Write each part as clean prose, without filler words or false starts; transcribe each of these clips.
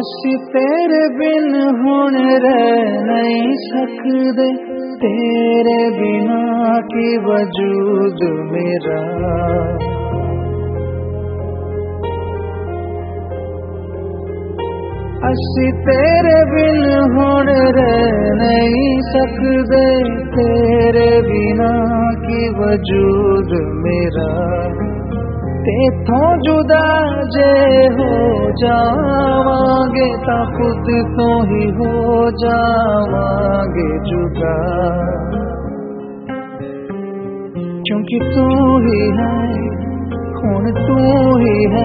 असी तेरे बिन हुण रह नहीं सकदे, तेरे बिना की वजूद मेरा। असी तेरे बिन हुण रह नहीं सकदे, तेरे बिना की वजूद मेरा। तेथों जुदा जे हो जावांगे तां खुद तो ही हो जावांगे जुदा। क्योंकि तू ही है, हुण तू ही है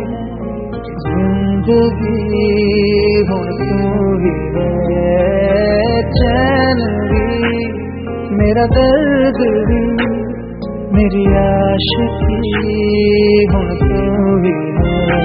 जिंदगी, हुण तू ही है चैन भी, मेरा दर्द भी, मेरी आशिकी, हुण तू ही है।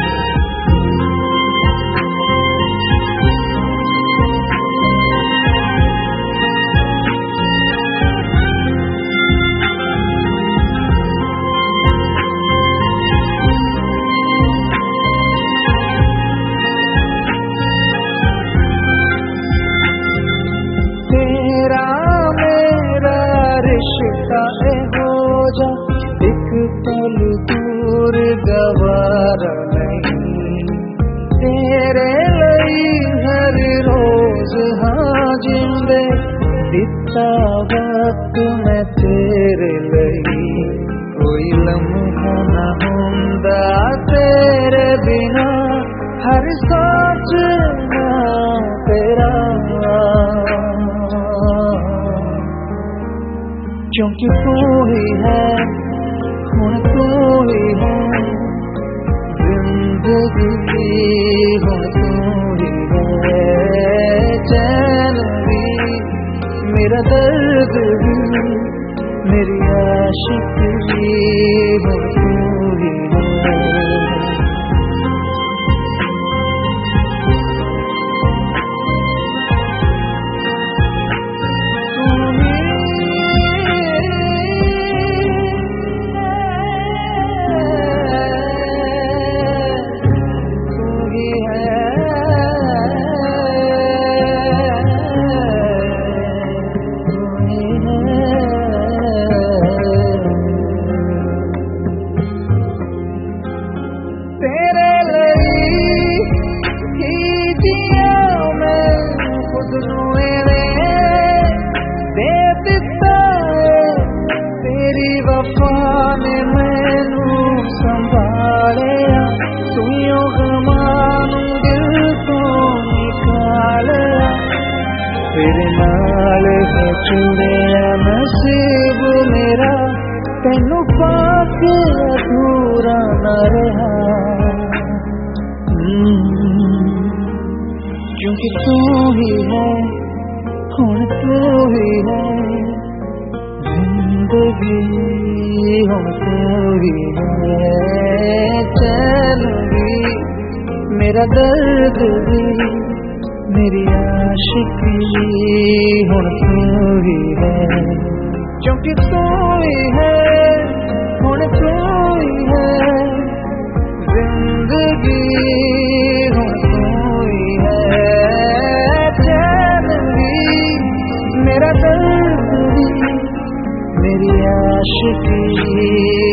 तेरा मेरा रिश्ता हो जा, एक पल दूर गवारा नहीं। तेरे लई हर रोज हाँ जिंदे, दिता वक्त मैं तेरे लई। कोई लम्हा ना हुंदा तेरे बिना, हर सोच ना तेरा। क्योंकि तू ही है, हुण तू ही है जिंदगी, हुण तू ही है चैन भी, मेरा दर्द भी, मेरी आशिकी, हुण तू ही है। तेरे लई ही जिया मैं खुद नूं दे दिता, तेरी वफा ने मैनू संभालिया। सुइयों गमां नूं दिल तो निकालिया, तेरे नाल है जुड़िया नसीब मेरा। तैनू पाके अधूरा ना रहा, क्योंकि तू ही है, हुण तू ही है जिंदगी, हुण तू ही है चैन भी, मेरा दर्द भी, मेरी आशिकी, हुण तू ही है। क्योंकि तू ही है, हुण तू ही है जिंदगी, हुण तू ही है चैन भी, मेरा दर्द भी, मेरी आशिकी।